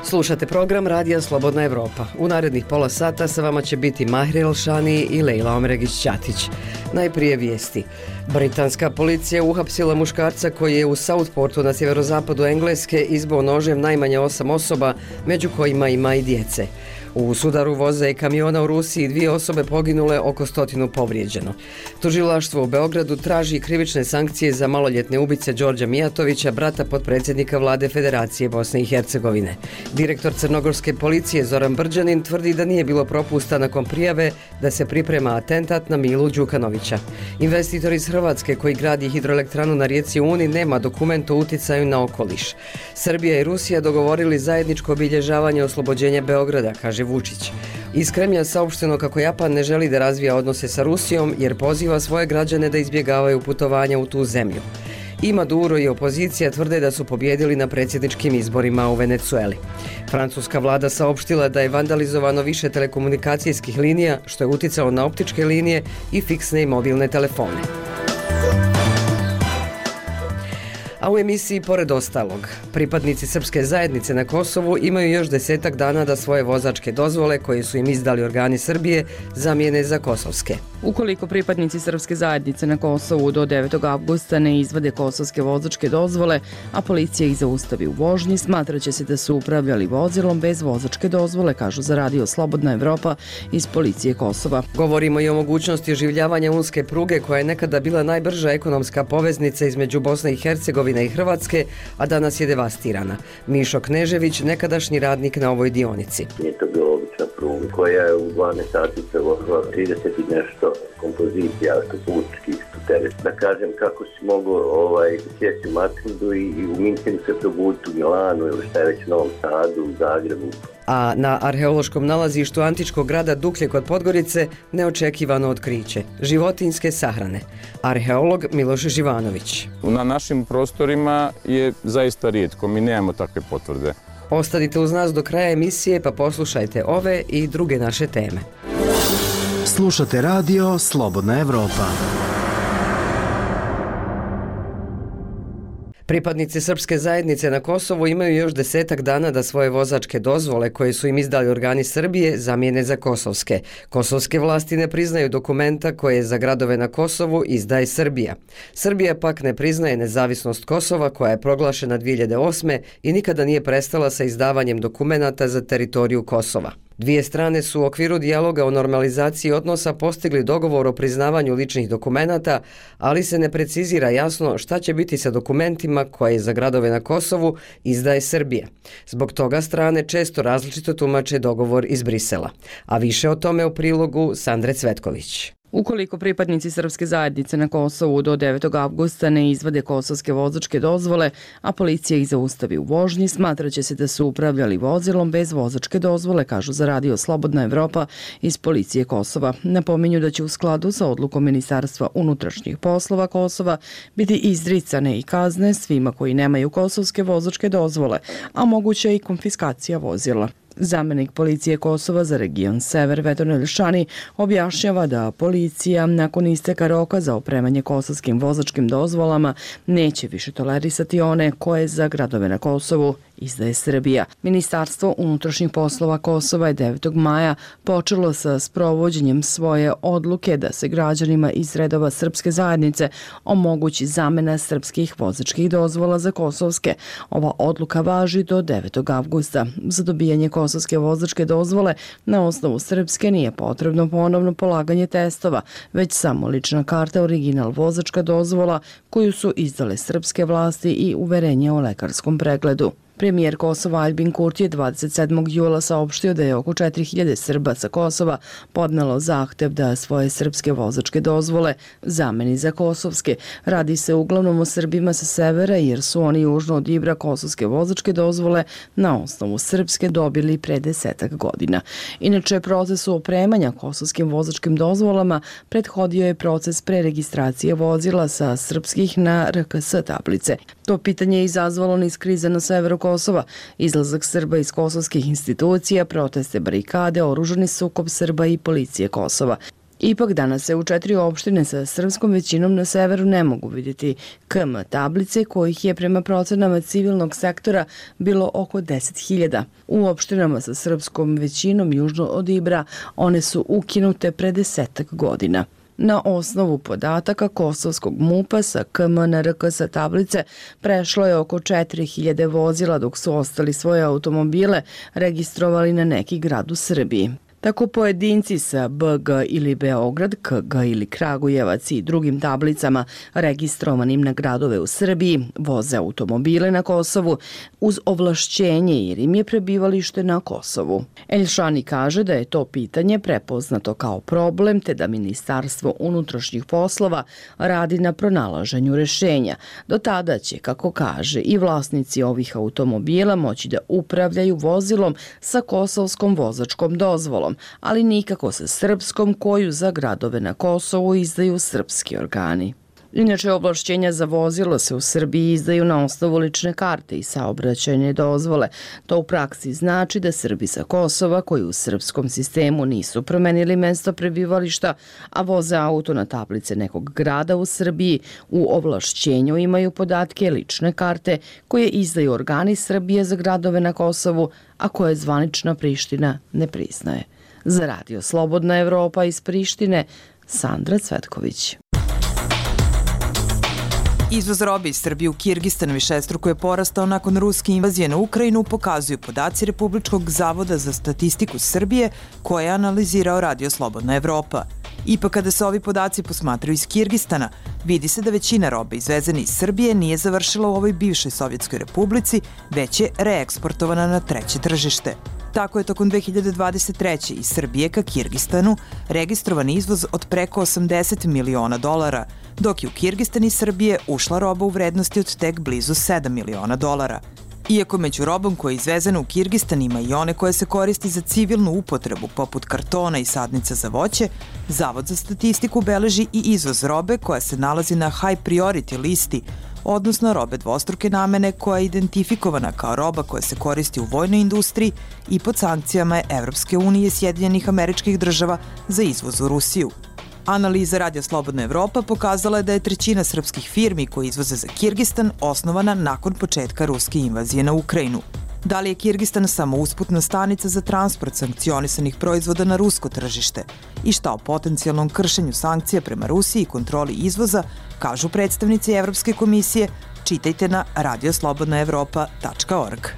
Slušate program Radija Slobodna Evropa. U narednih pola sata sa vama će biti Mahri Elšani i Lejla Omregić-Ćatić. Najprije vijesti. Britanska policija uhapsila muškarca koji je u Southportu na sjeverozapadu Engleske izbio nožem najmanje 8 osoba, među kojima ima i djece. U sudaru voza i kamiona u Rusiji 2 osobe poginule, oko 100 povrijeđeno. Tužilaštvo u Beogradu traži krivične sankcije za maloljetne ubice Đorđa Mijatovića, brata potpredsjednika vlade Federacije Bosne i Hercegovine. Direktor crnogorske policije Zoran Brđanin tvrdi da nije bilo propusta nakon prijave da se priprema atentat na Milu Đukanovića. Investitor iz Hrvatske koji gradi hidroelektranu na rijeci Uni nema dokument o uticaju na okoliš. Srbija i Rusija dogovorili zajedničko obilježavanje oslobođenja Beograda, kaže Vučić. Iz Kremlja saopšteno kako Japan ne želi da razvija odnose sa Rusijom jer poziva svoje građane da izbjegavaju putovanja u tu zemlju. I Maduro i opozicija tvrde da su pobjedili na predsjedničkim izborima u Venecueli. Francuska vlada saopštila da je vandalizovano više telekomunikacijskih linija, što je uticalo na optičke linije i fiksne i mobilne telefone. A u emisiji pored ostalog, pripadnici srpske zajednice na Kosovu imaju još 10 dana da svoje vozačke dozvole koje su im izdali organi Srbije zamijene za kosovske. Ukoliko pripadnici srpske zajednice na Kosovu do 9. avgusta ne izvade kosovske vozačke dozvole, a policija ih zaustavi u vožnji, smatraće se da su upravljali vozilom bez vozačke dozvole, kažu za Radio Slobodna Evropa iz policije Kosova. Govorimo i o mogućnosti oživljavanja unske pruge koja je nekada bila najbrža ekonomska poveznica između Bosne i Hercegovine i Hrvatske, a danas je devastirana. Mišo Knežević, nekadašnji radnik na ovoj dionici. Nije to bila obična pruga koja je u 12 sati prevozila 30 i nešto kompozicija, što putničkih, što teret. Da kažem kako si mogu sjesti u Matrindu i u Minhenu se probuditi u Milanu ili šta je već u Novom Sadu, u Zagrebu. A na arheološkom nalazištu antičkog grada Duklje kod Podgorice neočekivano otkriće. Životinjske sahrane. Arheolog Miloš Živanović. Na našim prostorima je zaista rijetko, mi nemamo takve potvrde. Ostanite uz nas do kraja emisije pa poslušajte ove i druge naše teme. Slušate Radio Slobodna Evropa. Pripadnici srpske zajednice na Kosovu imaju još 10 dana da svoje vozačke dozvole koje su im izdali organi Srbije zamijene za kosovske. Kosovske vlasti ne priznaju dokumenta koje za gradove na Kosovu izdaje Srbija. Srbija pak ne priznaje nezavisnost Kosova koja je proglašena 2008. i nikada nije prestala sa izdavanjem dokumenata za teritoriju Kosova. Dvije strane su u okviru dijaloga o normalizaciji odnosa postigli dogovor o priznavanju ličnih dokumenata, ali se ne precizira jasno šta će biti sa dokumentima koje za gradove na Kosovu izdaje Srbija. Zbog toga strane često različito tumače dogovor iz Brisela. A više o tome u prilogu Sandre Cvetković. Ukoliko pripadnici srpske zajednice na Kosovu do 9. avgusta ne izvade kosovske vozačke dozvole, a policija ih zaustavi u vožnji, smatraće se da su upravljali vozilom bez vozačke dozvole, kažu za Radio Slobodna Evropa iz policije Kosova. Napominju da će u skladu sa odlukom Ministarstva unutrašnjih poslova Kosova biti izricane i kazne svima koji nemaju kosovske vozačke dozvole, a moguća i konfiskacija vozila. Zamenik policije Kosova za region Sever Vedran Elšani objašnjava da policija nakon isteka roka za opremanje kosovskim vozačkim dozvolama neće više tolerisati one koje za gradove na Kosovu izdaje Srbija. Ministarstvo unutrašnjih poslova Kosova je 9. maja počelo sa sprovođenjem svoje odluke da se građanima iz redova srpske zajednice omogući zamena srpskih vozačkih dozvola za kosovske. Ova odluka važi do 9. avgusta. Za dobijanje kosovske vozačke dozvole na osnovu srpske nije potrebno ponovno polaganje testova, već samo lična karta, original vozačka dozvola koju su izdale srpske vlasti i uverenje o lekarskom pregledu. Premijer Kosova Aljbin Kurti je 27. jula saopštio da je oko 4000 Srba sa Kosova podnelo zahtev da svoje srpske vozačke dozvole zameni za kosovske. Radi se uglavnom o Srbima sa severa jer su oni južno od Ibra kosovske vozačke dozvole na osnovu srpske dobili pre 10 godina. Inače, procesu opremanja kosovskim vozačkim dozvolama prethodio je proces preregistracije vozila sa srpskih na RKS tablice. To pitanje je izazvalo niz kriza na severu Kosova, izlazak Srba iz kosovskih institucija, proteste barikade, oružani sukob Srba i policije Kosova. Ipak danas se u 4 opštine sa srpskom većinom na severu ne mogu vidjeti KM tablice kojih je prema procenama civilnog sektora bilo oko 10.000. U opštinama sa srpskom većinom južno od Ibra one su ukinute pre 10 godina. Na osnovu podataka kosovskog MUP-a sa KM na RK sa tablice prešlo je oko 4.000 vozila dok su ostali svoje automobile registrovali na neki grad u Srbiji. Tako pojedinci sa BG ili Beograd, KG ili Kragujevac i drugim tablicama registrovanim na gradove u Srbiji voze automobile na Kosovu uz ovlašćenje jer im je prebivalište na Kosovu. Elšani kaže da je to pitanje prepoznato kao problem te da Ministarstvo unutrašnjih poslova radi na pronalaženju rešenja. Do tada će, kako kaže, i vlasnici ovih automobila moći da upravljaju vozilom sa kosovskom vozačkom dozvolom, ali nikako sa srpskom koju za gradove na Kosovu izdaju srpski organi. Inače, ovlašćenja za vozilo se u Srbiji izdaju na osnovu lične karte i saobraćajne dozvole. To u praksi znači da Srbi sa Kosova koji u srpskom sistemu nisu promenili mesto prebivališta, a voze auto na tablice nekog grada u Srbiji, u ovlašćenju imaju podatke lične karte koje izdaju organi Srbije za gradove na Kosovu, a koje zvanična Priština ne priznaje. Za Radio Slobodna Evropa iz Prištine, Sandra Cvetković. Izvoz robe iz Srbije u Kirgistan višestruko je porastao nakon ruske invazije na Ukrajinu, pokazuju podaci Republičkog zavoda za statistiku Srbije koje je analizirao Radio Slobodna Evropa. Ipak kada se ovi podaci posmatraju iz Kirgistana, vidi se da većina robe izvezene iz Srbije nije završila u ovoj bivšoj Sovjetskoj republici, već je reeksportovana na treće tržište. Tako je tokom 2023. iz Srbije ka Kirgistanu registrovan izvoz od preko $80 miliona, dok je u Kirgistan iz Srbije ušla roba u vrednosti od tek blizu $7 miliona. Iako među robom koja je izvezena u Kirgistan ima i one koje se koristi za civilnu upotrebu, poput kartona i sadnica za voće, Zavod za statistiku beleži i izvoz robe koja se nalazi na high priority listi, odnosno robe dvostruke namene koja je identifikovana kao roba koja se koristi u vojnoj industriji i pod sankcijama Evropske unije i Sjedinjenih Američkih Država za izvoz u Rusiju. Analiza Radio Slobodna Evropa pokazala je da je trećina srpskih firmi koje izvoze za Kirgistan osnovana nakon početka ruske invazije na Ukrajinu. Da li je Kirgistan samo usputna stanica za transport sankcionisanih proizvoda na rusko tržište? I šta o potencijalnom kršenju sankcija prema Rusiji i kontroli izvoza kažu predstavnici Evropske komisije? Čitajte na radioslobodnaevropa.org.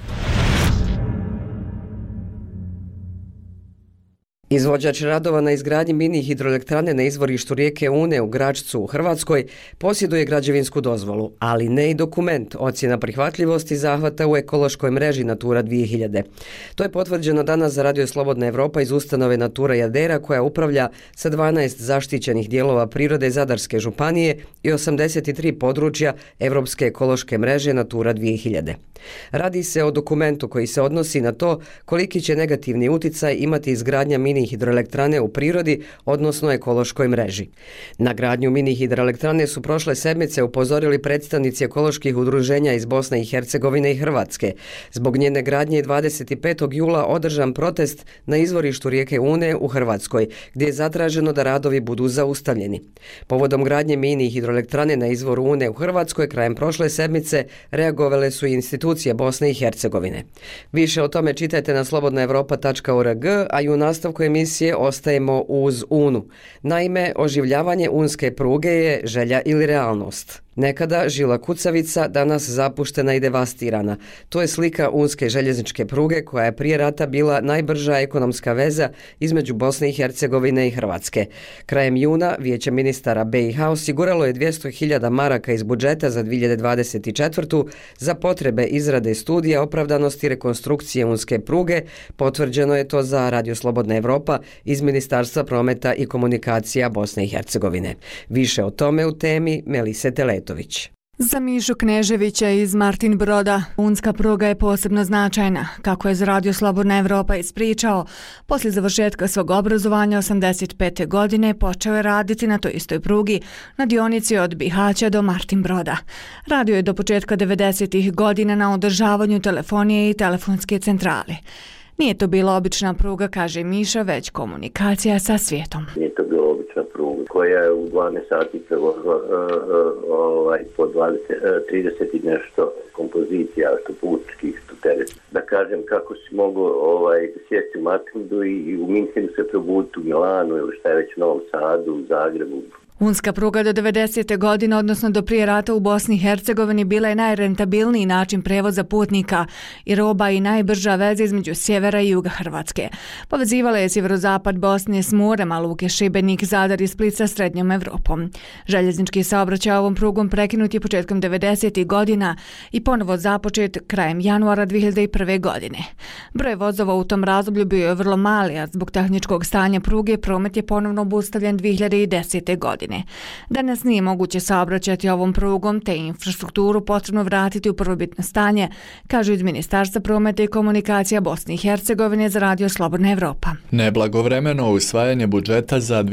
Izvođač radova na izgradnji mini hidroelektrane na izvorištu rijeke Une u Gračcu u Hrvatskoj posjeduje građevinsku dozvolu, ali ne i dokument ocjena prihvatljivosti zahvata u ekološkoj mreži Natura 2000. To je potvrđeno danas za Radio Slobodna Evropa iz ustanove Natura Jadera koja upravlja sa 12 zaštićenih dijelova prirode Zadarske županije i 83 područja Evropske ekološke mreže Natura 2000. Radi se o dokumentu koji se odnosi na to koliki će negativni uticaj imati izgradnja mini hidroelektrane u prirodi, odnosno ekološkoj mreži. Na gradnju mini hidroelektrane su prošle sedmice upozorili predstavnici ekoloških udruženja iz Bosne i Hercegovine i Hrvatske. Zbog njene gradnje je 25. jula održan protest na izvorištu rijeke Une u Hrvatskoj, gdje je zatraženo da radovi budu zaustavljeni. Povodom gradnje mini hidroelektrane na izvoru Une u Hrvatskoj krajem prošle sedmice reagovale su i institucije Bosne i Hercegovine. Više o tome čitajte na slobodnaevropa.org, a i u nastavku emisije ostajemo uz Unu. Naime, oživljavanje unske pruge je želja ili realnost. Nekada žila kucavica, danas zapuštena i devastirana. To je slika unske željezničke pruge koja je prije rata bila najbrža ekonomska veza između Bosne i Hercegovine i Hrvatske. Krajem juna Vijeće ministara BiH osiguralo je 200.000 maraka iz budžeta za 2024. za potrebe izrade studija opravdanosti rekonstrukcije unske pruge. Potvrđeno je to za Radio Slobodna Evropa iz Ministarstva prometa i komunikacija Bosne i Hercegovine. Više o tome u temi Melise Teletović. Za Mišu Kneževića iz Martin Broda, unska pruga je posebno značajna. Kako je za Radio Slobodna Evropa ispričao, poslije završetka svog obrazovanja 85. godine počeo je raditi na toj istoj prugi na dionici od Bihaća do Martin Broda. Radio je do početka 90. godina na održavanju telefonije i telefonske centrale. Nije to bila obična pruga, kaže Miša, već komunikacija sa svijetom. Nije to bila obična pruga koja je u 12 sati prevozila po 30 i nešto kompozicija, što putničkih, što teretnih. Da kažem kako si mogu sjesti u Matrildu i u Minhenu se probuditi u Milanu ili šta je već u Novom Sadu, u Zagrebu. Unska pruga do 90. godine, odnosno do prije rata u Bosni i Hercegovini, bila je najrentabilniji način prevoza putnika i roba i najbrža veza između sjevera i juga Hrvatske. Povezivala je sjeverozapad Bosne s morem, a luke Šibenik, Zadar i Split sa srednjom Evropom. Željeznički saobraćaj ovom prugom prekinut je početkom 90. godina i ponovo započet krajem januara 2001. godine. Broj vozova u tom razdoblju bio je vrlo mali, a zbog tehničkog stanja pruge promet je ponovno obustavljen 2010. godine. Danas nije moguće saobraćati ovom prugom, te infrastrukturu potrebno vratiti u prvobitno stanje, kažu iz Ministarstva prometa i komunikacija Bosne i Hercegovine za Radio Slobodna Evropa. Neblagovremeno usvajanje budžeta za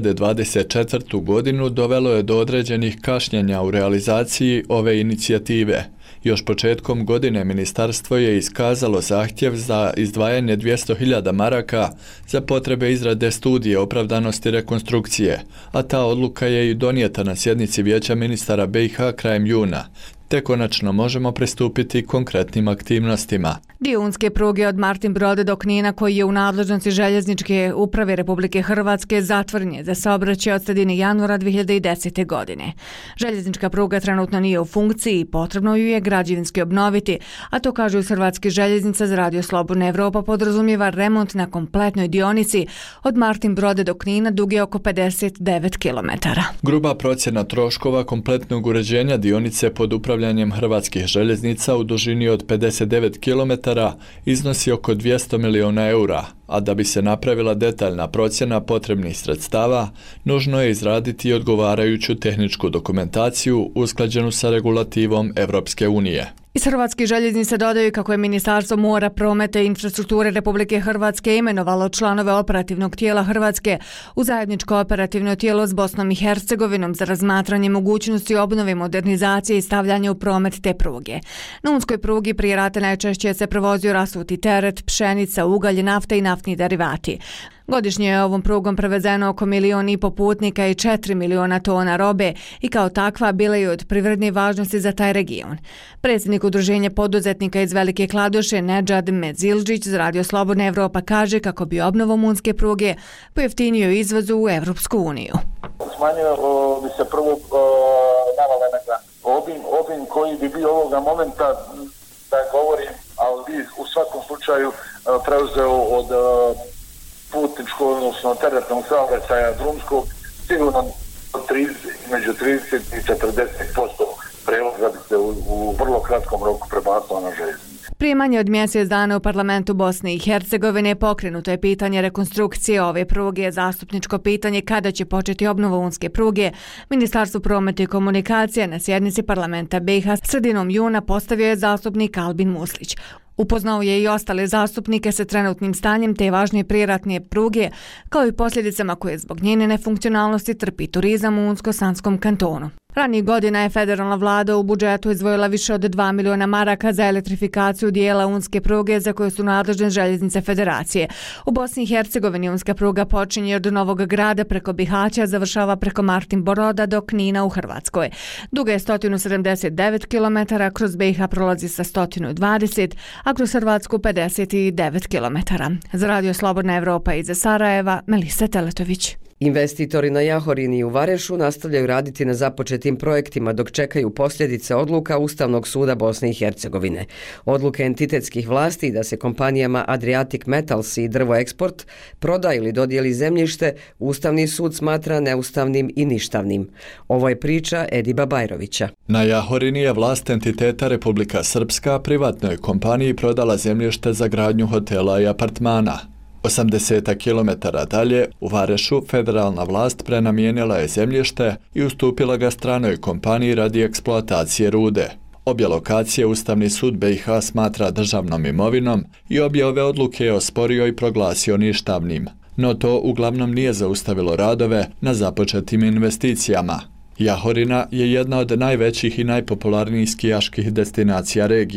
2024. godinu dovelo je do određenih kašnjenja u realizaciji ove inicijative. Još početkom godine ministarstvo je iskazalo zahtjev za izdvajanje 200.000 maraka za potrebe izrade studije opravdanosti rekonstrukcije, a ta odluka je i donijeta na sjednici Vijeća ministara BiH krajem juna. Te konačno možemo pristupiti konkretnim aktivnostima. Dio unske pruge od Martin Broda do Knina, koji je u nadležnosti željezničke uprave Republike Hrvatske, zatvoren je za saobraćaj od sredine januara 2010. godine. Željeznička pruga trenutno nije u funkciji i potrebno ju je građevinski obnoviti, a to kažu iz Hrvatske željeznica za Radio Slobodna Evropa podrazumijeva remont na kompletnoj dionici od Martin Broda do Knina duge oko 59 km. Gruba procjena troškova kompletnog uređenja dionice pod upravljanjem Hrvatskih željeznica u dužini od 59 km iznosi oko 200 miliona eura, a da bi se napravila detaljna procjena potrebnih sredstava, nužno je izraditi odgovarajuću tehničku dokumentaciju usklađenu sa regulativom Evropske unije. Iz Hrvatskih željeznica dodaju kako je Ministarstvo mora, prometa i infrastrukture Republike Hrvatske imenovalo članove operativnog tijela Hrvatske u zajedničko operativno tijelo s Bosnom i Hercegovinom za razmatranje mogućnosti obnove, modernizacije i stavljanja u promet te pruge. Na unskoj prugi prije rata najčešće se prevozio rasuti teret, pšenica, ugalj, nafta i naftni derivati. Godišnje je ovom prugom prevezeno oko 1,5 miliona putnika i 4 miliona tona robe i kao takva bila je od privredne važnosti za taj region. Predsjednik Udruženja poduzetnika iz Velike Kladuše Nedžad Medzildžić za Radio Slobodna Evropa kaže kako bi obnovom unske pruge pojeftinio izvoz u Evropsku uniju. Smanjio bi se prvo navalenega obim koji bi bio ovoga momenta, da govorim, ali u svakom slučaju preuzeo od putničkog, odnosno teretnog saobraćaja drumskog, sigurno među 30 i 40% prevoza bi se u vrlo kratkom roku prebacilo na željeznicu. Prije manje od mjesec dana u parlamentu Bosne i Hercegovine pokrenuto je pitanje rekonstrukcije ove pruge. Zastupničko pitanje kada će početi obnova unske pruge Ministarstvo prometa i komunikacije na sjednici parlamenta BiH sredinom juna postavio je zastupnik Albin Muslić. Upoznao je i ostale zastupnike sa trenutnim stanjem te važnije prijeratne pruge, kao i posljedicama koje zbog njene nefunkcionalnosti trpi turizam u Unsko-Sanskom kantonu. Ranijih godina je federalna vlada u budžetu izdvojila više od 2 miliona maraka za elektrifikaciju dijela unske pruge za koje su nadležne željeznice federacije. U Bosni i Hercegovini unska pruga počinje od Novog Grada preko Bihaća, završava preko Martin Broda do Knina u Hrvatskoj. Duga je 179 km, kroz BiH prolazi sa 120, a kroz Hrvatsku 59 km. Za Radio Slobodna Evropa iz Sarajeva, Melisa Teletović. Investitori na Jahorini i u Varešu nastavljaju raditi na započetim projektima dok čekaju posljedice odluka Ustavnog suda Bosne i Hercegovine. Odluke entitetskih vlasti da se kompanijama Adriatic Metals i Drvo Eksport proda ili dodijeli zemljište, Ustavni sud smatra neustavnim i ništavnim. Ovo je priča Ediba Bajrovića. Na Jahorini je vlast entiteta Republika Srpska privatnoj kompaniji prodala zemljište za gradnju hotela i apartmana. 80 km dalje, u Varešu, federalna vlast prenamijenila je zemljište i ustupila ga stranoj kompaniji radi eksploatacije rude. Obje lokacije Ustavni sud BiH smatra državnom imovinom i obje ove odluke je osporio i proglasio ništavnim. No to uglavnom nije zaustavilo radove na započetim investicijama. Jahorina je jedna od najvećih i najpopularnijih skijaških destinacija regije.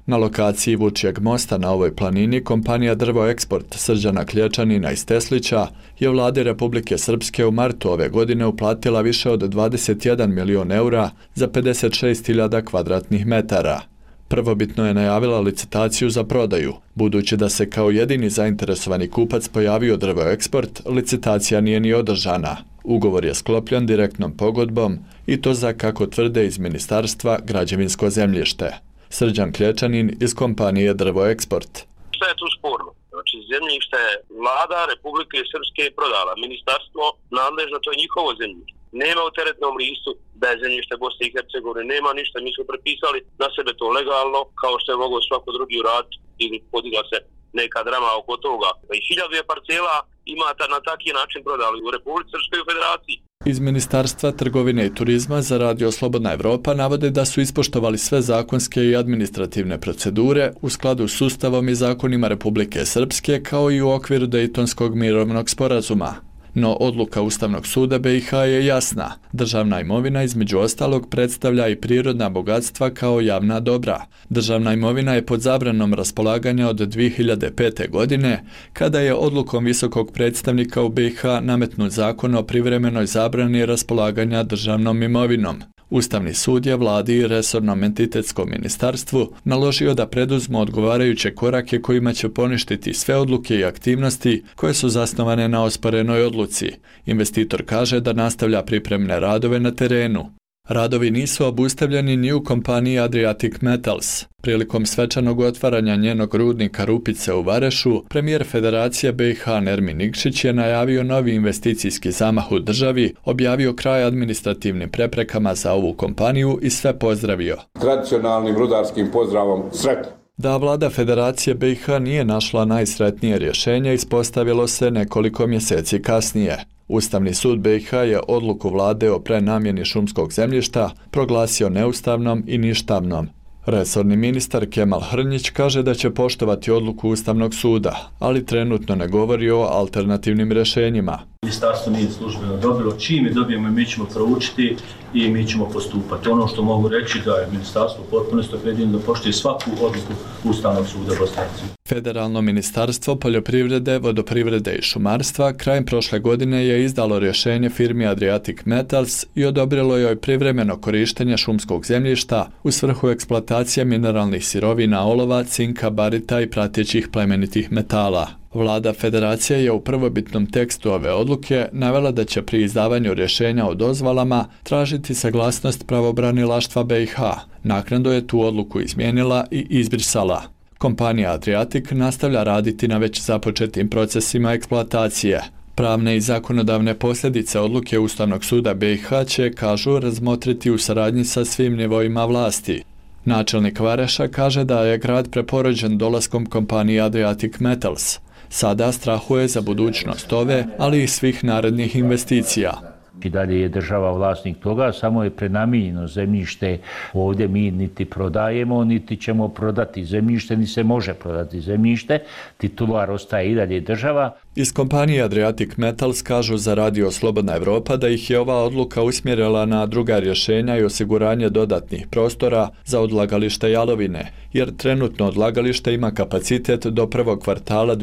Na lokaciji Vučijeg mosta na ovoj planini kompanija Drvo Eksport Srđana Klječanina iz Teslića je vladi Republike Srpske u martu ove godine uplatila više od 21 milion eura za 56.000 kvadratnih metara. Prvobitno je najavila licitaciju za prodaju. Budući da se kao jedini zainteresovani kupac pojavio Drvo Eksport, licitacija nije ni održana. Ugovor je sklopljen direktnom pogodbom i to za, kako tvrde iz ministarstva, građevinsko zemljište. Srđan Klječanin iz kompanije Drvo Eksport. Šta je tu sporno? Znači, zemljište je vlada Republike Srpske prodala. Ministarstvo nadležno, to je njihovo zemljište. Nema u teretnom listu da je zemljište Bosne i Hercegovine, nema ništa. Mi smo prepisali na sebe to legalno, kao što je mogao svako drugi uraditi ili podigla se neka drama oko toga. I 1000 je parcela imate na taki način prodali u Republici Srpskoj Federaciji. Iz Ministarstva trgovine i turizma za Radio Slobodna Evropa navode da su ispoštovali sve zakonske i administrativne procedure u skladu s Ustavom i zakonima Republike Srpske kao i u okviru Dejtonskog mirovnog sporazuma. No odluka Ustavnog suda BiH je jasna. Državna imovina između ostalog predstavlja i prirodna bogatstva kao javna dobra. Državna imovina je pod zabranom raspolaganja od 2005. godine, kada je odlukom visokog predstavnika u BiH nametnut zakon o privremenoj zabrani raspolaganja državnom imovinom. Ustavni sud je vladi i resornom entitetskom ministarstvu naložio da preduzmu odgovarajuće korake kojima će poništiti sve odluke i aktivnosti koje su zasnovane na osporenoj odluci. Investitor kaže da nastavlja pripremne radove na terenu. Radovi nisu obustavljeni ni u kompaniji Adriatic Metals. Prilikom svečanog otvaranja njenog rudnika Rupice u Varešu, premijer Federacije BiH Nermin Nikšić je najavio novi investicijski zamah u državi, objavio kraj administrativnim preprekama za ovu kompaniju i sve pozdravio. Tradicionalnim rudarskim pozdravom sretno. Da vlada Federacije BiH nije našla najsretnije rješenje, ispostavilo se nekoliko mjeseci kasnije. Ustavni sud BiH je odluku vlade o prenamjeni šumskog zemljišta proglasio neustavnom i ništavnom. Resorni ministar Kemal Hrnjić kaže da će poštovati odluku Ustavnog suda, ali trenutno ne govori o alternativnim rješenjima. Ministarstvo nije službeno dobilo, čim je dobijemo mi ćemo proučiti i mi ćemo postupati. Ono što mogu reći da je ministarstvo potpuno opredjeljeno da poštuje svaku odluku Ustavnog suda Bosne i Hercegovine. Federalno ministarstvo poljoprivrede, vodoprivrede i šumarstva krajem prošle godine je izdalo rješenje firmi Adriatic Metals i odobrilo joj privremeno korištenje šumskog zemljišta u svrhu eksploatacije mineralnih sirovina olova, cinka, barita i pratećih plemenitih metala. Vlada Federacije je u prvobitnom tekstu ove odluke navela da će pri izdavanju rješenja o dozvolama tražiti saglasnost pravobranilaštva BiH. Naknadno je tu odluku izmijenila i izbrisala. Kompanija Adriatic nastavlja raditi na već započetim procesima eksploatacije. Pravne i zakonodavne posljedice odluke Ustavnog suda BiH će, kažu, razmotriti u saradnji sa svim nivoima vlasti. Načelnik Vareša kaže da je grad preporođen dolaskom kompanije Adriatic Metals. Sada strahuje za budućnost ove, ali i svih narednih investicija. I dalje je država vlasnik toga, samo je prenamijenjeno zemljište. Ovdje mi niti prodajemo, niti ćemo prodati zemljište, ni se može prodati zemljište. Titular ostaje i dalje država. Iz kompanije Adriatic Metals kažu za Radio Slobodna Evropa da ih je ova odluka usmjerila na druga rješenja i osiguranje dodatnih prostora za odlagalište jalovine, jer trenutno odlagalište ima kapacitet do prvog kvartala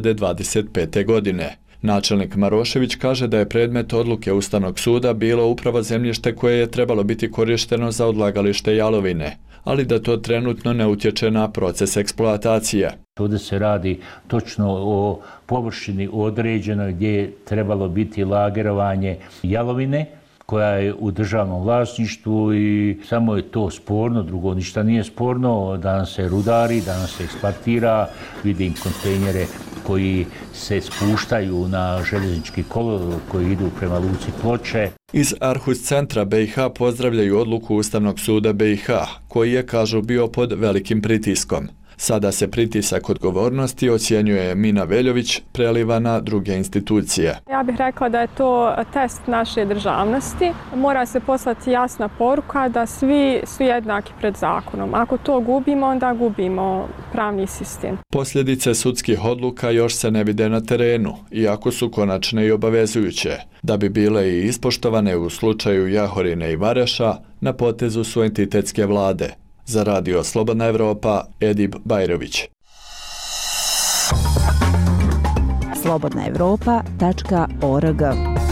2025. godine. Načelnik Marošević kaže da je predmet odluke Ustavnog suda bilo upravo zemljište koje je trebalo biti korišteno za odlagalište jalovine, ali da to trenutno ne utječe na proces eksploatacije. Ovdje se radi točno o površini određenoj gdje je trebalo biti lagerovanje jalovine, koja je u državnom vlasništvu i samo je to sporno, drugo ništa nije sporno. Danas se rudari, danas se eksploatira, vidim kontejnere koji se spuštaju na željeznički kolodvor koji idu prema luci Ploče. Iz Arhus centra BiH pozdravljaju odluku Ustavnog suda BiH, koji je, kažu, bio pod velikim pritiskom. Sada se pritisak odgovornosti, ocjenjuje Mina Veljović, preliva na druge institucije. Ja bih rekla da je to test naše državnosti. Mora se poslati jasna poruka da svi su jednaki pred zakonom. Ako to gubimo, onda gubimo pravni sistem. Posljedice sudskih odluka još se ne vide na terenu, iako su konačne i obavezujuće. Da bi bile i ispoštovane u slučaju Jahorine i Vareša, na potezu su entitetske vlade. Za Radio Slobodna Evropa, Edib Bajrović. slobodnaevropa.org.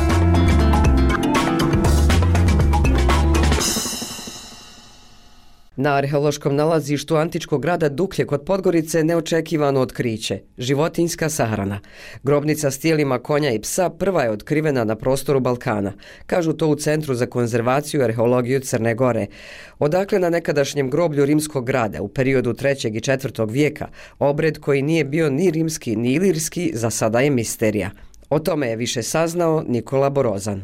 Na arheološkom nalazištu antičkog grada Duklje kod Podgorice neočekivano otkriće, životinjska sahrana. Grobnica s tijelima konja i psa prva je otkrivena na prostoru Balkana, kažu to u Centru za konzervaciju i arheologiju Crne Gore. Odakle na nekadašnjem groblju rimskog grada u periodu 3. i 4. vijeka, obred koji nije bio ni rimski ni ilirski, za sada je misterija. O tome je više saznao Nikola Borozan.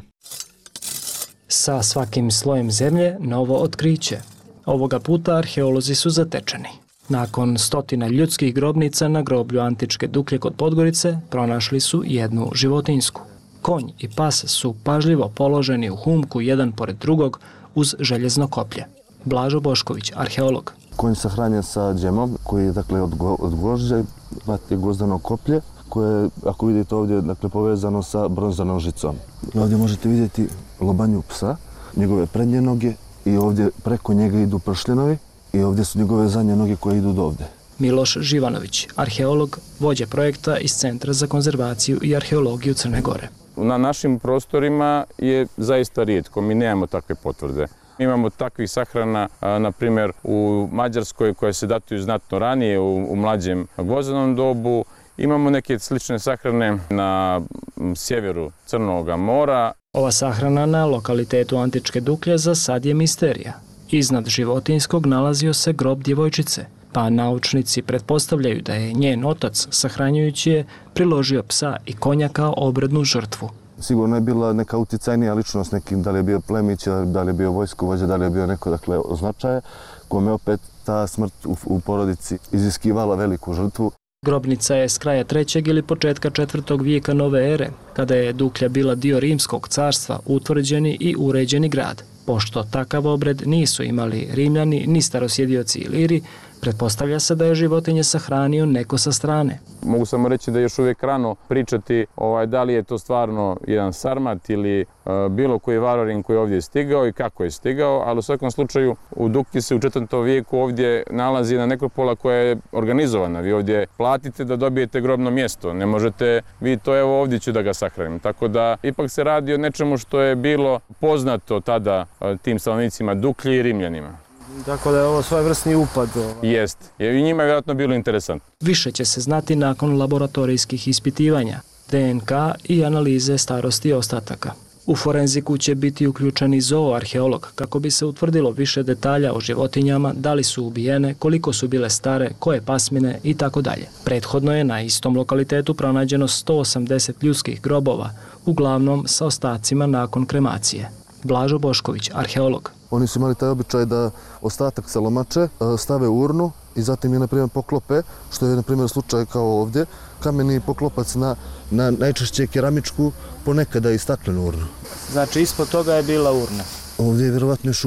Sa svakim slojem zemlje novo otkriće. Ovoga puta arheolozi su zatečeni. Nakon stotina ljudskih grobnica na groblju antičke Duklje kod Podgorice pronašli su jednu životinjsku. Konj i pas su pažljivo položeni u humku jedan pored drugog uz željezno koplje. Blažo Bošković, arheolog. Konj sahranjen sa džemom koji je dakle od gvožđa i vati gvozdano koplje koje je, ako vidite ovdje, dakle povezano sa bronzanom žicom. Ovdje možete vidjeti lobanju psa, njegove prednje noge, i ovdje preko njega idu pršljenovi i ovdje su njegove zadnje noge koje idu do ovdje. Miloš Živanović, arheolog, vođa projekta iz Centra za konzervaciju i arheologiju Crne Gore. Na našim prostorima je zaista rijetko, mi nemamo takve potvrde. Imamo takvih sahrana, na primjer u Mađarskoj, koje se datuju znatno ranije, u mlađem gvozdanom dobu. Imamo neke slične sahrane na sjeveru Crnog mora. Ova sahrana na lokalitetu Antičke Duklje za sad je misterija. Iznad životinjskog nalazio se grob djevojčice, pa naučnici pretpostavljaju da je njen otac, sahranjujući je, priložio psa i konja kao obrednu žrtvu. Sigurno je bila neka uticajnija ličnost, nekim, da li je bio plemić, da li je bio vojskovođa, da li je bio neko, dakle, označaje, kome opet ta smrt u porodici iziskivala veliku žrtvu. Grobnica je s kraja 3. ili početka 4. vijeka nove ere, kada je Duklja bila dio Rimskog carstva, utvrđeni i uređeni grad. Pošto takav obred nisu imali Rimljani ni starosjedioci Iliri, pretpostavlja se da je životinje sahranio neko sa strane. Mogu samo reći da je još uvijek rano pričati da li je to stvarno jedan Sarmat ili bilo koji varorin koji je ovdje stigao i kako je stigao, ali u svakom slučaju u Duklji se u 4. vijeku ovdje nalazi jedna nekropola koja je organizovana. Vi ovdje platite da dobijete grobno mjesto, ne možete vi to evo ovdje ću da ga sahranim. Tako da ipak se radi o nečemu što je bilo poznato tada tim stanovnicima Duklji i Rimljanima. Tako da je ovo svojevrsni upad. Jest. I njima je vjerojatno bilo interesantno. Više će se znati nakon laboratorijskih ispitivanja, DNK i analize starosti ostataka. U forenziku će biti uključen i zooarheolog kako bi se utvrdilo više detalja o životinjama, da li su ubijene, koliko su bile stare, koje pasmine i tako dalje. Prethodno je na istom lokalitetu pronađeno 180 ljudskih grobova, uglavnom sa ostacima nakon kremacije. Blažo Bošković, arheolog. Oni su imali taj običaj da ostatak se lomače, stave u urnu i zatim je, na primjer, poklope, što je, na primjer, slučaj kao ovdje, kameni poklopac na najčešće keramičku, ponekada i staklenu urnu. Znači, ispod toga je bila urna? Ovdje je vjerovatno još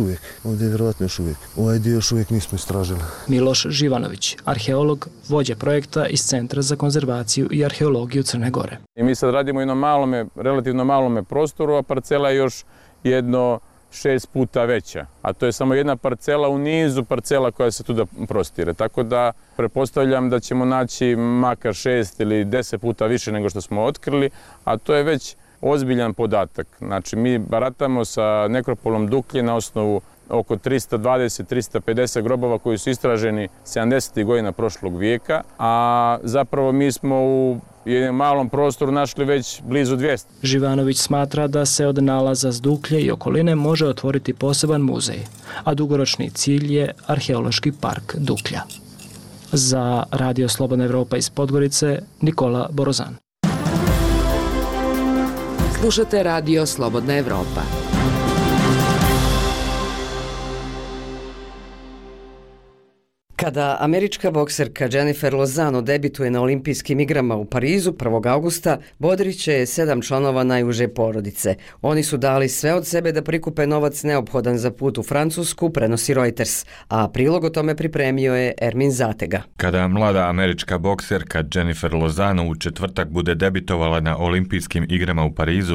uvijek. Ovaj dio još uvijek nismo istražili. Miloš Živanović, arheolog, vođa projekta iz Centra za konzervaciju i arheologiju Crne Gore. I mi sad radimo na relativno malome prostoru, a parcela je još jedno 6 puta veća, a to je samo jedna parcela u nizu parcela koja se tuda prostire. Tako da pretpostavljam da ćemo naći makar 6 ili 10 puta više nego što smo otkrili, a to je već ozbiljan podatak. Znači, mi baratamo sa nekropolom Duklje na osnovu oko 320-350 grobova koji su istraženi 70. godina prošlog vijeka, a zapravo mi smo u jednom malom prostoru našli već blizu 200. Živanović smatra da se od nalaza s Duklje i okoline može otvoriti poseban muzej, a dugoročni cilj je arheološki park Duklja. Za Radio Slobodna Evropa iz Podgorice, Nikola Borozan. Slušate Radio Slobodna Evropa. Kada američka bokserka Jennifer Lozano debituje na olimpijskim igrama u Parizu 1. augusta, bodrit će 7 članova najuže porodice. Oni su dali sve od sebe da prikupe novac neophodan za put u Francusku, prenosi Reuters, a prilog o tome pripremio je Ermin Zatega. Kada mlada američka bokserka Jennifer Lozano u četvrtak bude debitovala na olimpijskim igrama u Parizu,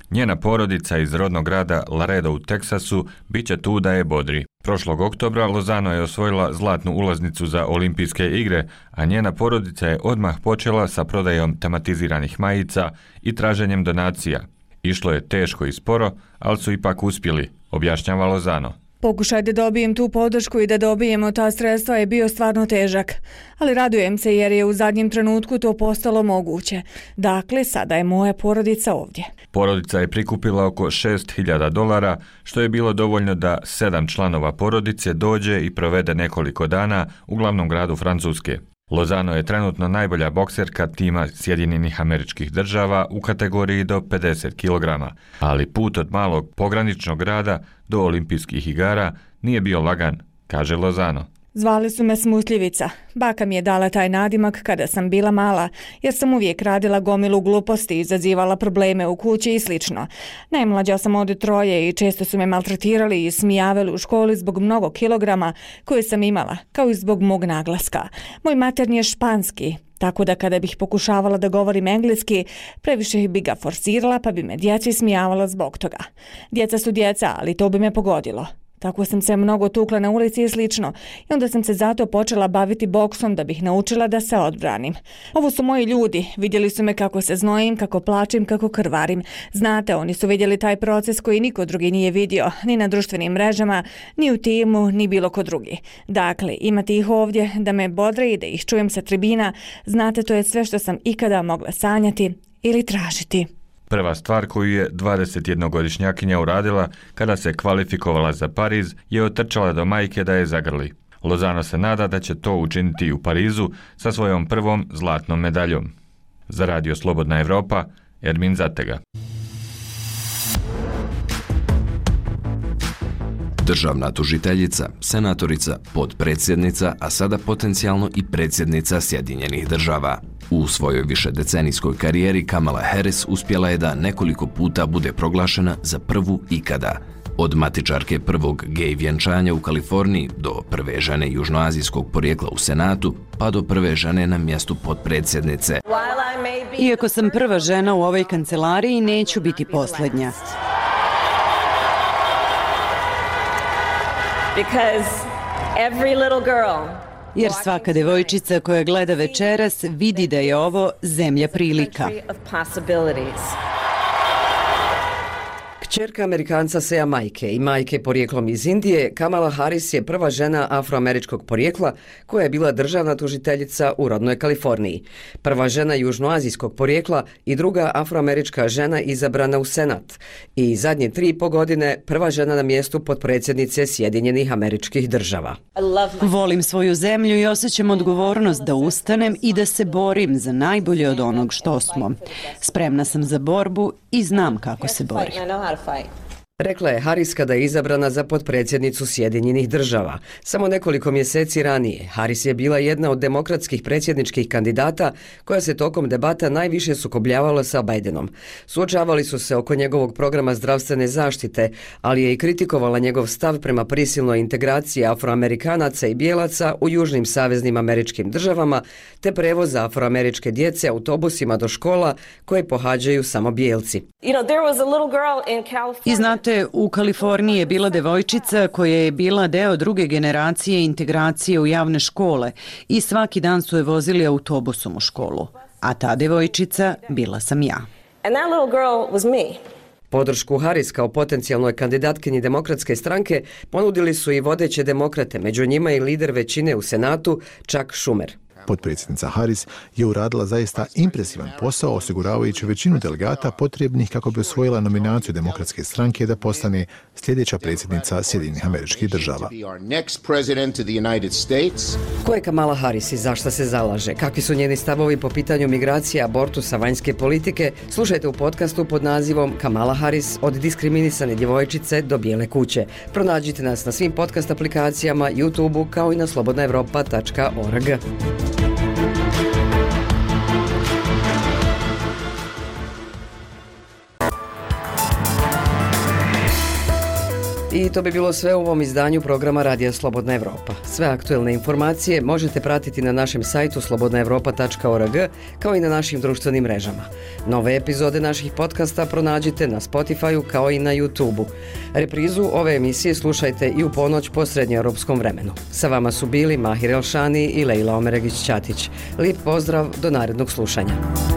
Njena porodica iz rodnog grada Laredo u Teksasu bit će tu da je bodri. Prošlog oktobra Lozano je osvojila zlatnu ulaznicu za olimpijske igre, a njena porodica je odmah počela sa prodajom tematiziranih majica i traženjem donacija. Išlo je teško i sporo, ali su ipak uspjeli, objašnjava Lozano. Pokušaj da dobijem tu podršku i da dobijemo ta sredstva je bio stvarno težak, ali radujem se jer je u zadnjem trenutku to postalo moguće. Dakle, sada je moja porodica ovdje. Porodica je prikupila oko $6.000, što je bilo dovoljno da 7 članova porodice dođe i provede nekoliko dana u glavnom gradu Francuske. Lozano je trenutno najbolja bokserka tima Sjedinjenih Američkih Država u kategoriji do 50 kg, ali put od malog pograničnog grada do olimpijskih igara nije bio lagan, kaže Lozano. Zvali su me Smutljivica. Baka mi je dala taj nadimak kada sam bila mala, jer sam uvijek radila gomilu gluposti, izazivala probleme u kući i slično. Najmlađa sam od 3 i često su me maltretirali i smijavali u školi zbog mnogo kilograma koje sam imala, kao i zbog mog naglaska. Moj maternji je španski, tako da kada bih pokušavala da govorim engleski, previše bi ga forsirala pa bi me djeca smijavala zbog toga. Djeca su djeca, ali to bi me pogodilo. Tako sam se mnogo tukla na ulici i slično i onda sam se zato počela baviti boksom da bih naučila da se odbranim. Ovo su moji ljudi, vidjeli su me kako se znojim, kako plačim, kako krvarim. Znate, oni su vidjeli taj proces koji niko drugi nije vidio, ni na društvenim mrežama, ni u timu, ni bilo ko drugi. Dakle, imati ih ovdje da me bodre i da ih čujem sa tribina, znate, to je sve što sam ikada mogla sanjati ili tražiti. Prva stvar koju je 21-godišnjakinja uradila kada se kvalifikovala za Pariz je otrčala do majke da je zagrli. Lozano se nada da će to učiniti i u Parizu sa svojom prvom zlatnom medaljom. Za Radio Slobodna Evropa, Ermin Zatega. Državna tužiteljica, senatorica, potpredsjednica, a sada potencijalno i predsjednica Sjedinjenih Država. U svojoj višedecenijskoj karijeri Kamala Harris uspjela je da nekoliko puta bude proglašena za prvu ikada. Od matičarke prvog gej vjenčanja u Kaliforniji do prve žene južnoazijskog porijekla u Senatu, pa do prve žene na mjestu potpredsjednice. Iako sam prva žena u ovoj kancelariji, neću biti posljednja. Jer svaka devojčica koja gleda večeras vidi da je ovo zemlja prilika. Kćerka Amerikanca Seja Majke i majke porijeklom iz Indije, Kamala Harris je prva žena afroameričkog porijekla koja je bila državna tužiteljica u rodnoj Kaliforniji. Prva žena južnoazijskog porijekla i druga afroamerička žena izabrana u Senat. I zadnje 3,5 godine prva žena na mjestu potpredsjednice Sjedinjenih Američkih Država. Volim svoju zemlju i osjećam odgovornost da ustanem i da se borim za najbolje od onog što smo. Spremna sam za borbu i znam kako se bori. Rekla je Harris kada je izabrana za potpredsjednicu Sjedinjenih Država. Samo nekoliko mjeseci ranije Harris je bila jedna od demokratskih predsjedničkih kandidata koja se tokom debata najviše sukobljavala sa Bidenom. Suočavali su se oko njegovog programa zdravstvene zaštite, ali je i kritikovala njegov stav prema prisilnoj integraciji afroamerikanaca i bijelaca u južnim saveznim američkim državama, te prevoza afroameričke djece autobusima do škola koje pohađaju samo bijelci. I znate, u Kaliforniji je bila devojčica koja je bila deo druge generacije integracije u javne škole i svaki dan su je vozili autobusom u školu. A ta devojčica bila sam ja. Podršku Harris kao potencijalnoj kandidatkinji demokratske stranke ponudili su i vodeće demokrate, među njima i lider većine u Senatu, Chuck Schumer. Potpredsjednica Harris je uradila zaista impresivan posao osiguravajući većinu delegata potrebnih kako bi osvojila nominaciju demokratske stranke da postane sljedeća predsjednica Sjedinjenih Američkih Država. Ko je Kamala Harris i zašto se zalaže? Kakvi su njeni stavovi po pitanju migracija, abortusa, vanjske politike? Slušajte u podcastu pod nazivom Kamala Harris od diskriminisane djevojčice do bijele kuće. Pronađite nas na svim podcast aplikacijama, YouTubeu kao i na slobodnaevropa.org. I to bi bilo sve u ovom izdanju programa Radija Slobodna Evropa. Sve aktuelne informacije možete pratiti na našem sajtu slobodnaevropa.org kao i na našim društvenim mrežama. Nove epizode naših podcasta pronađite na Spotify-u kao i na YouTube-u. Reprizu ove emisije slušajte i u ponoć po srednjoeuropskom vremenu. Sa vama su bili Mahir Elšani i Lejla Omeregić-Ćatić. Lijep pozdrav, do narednog slušanja.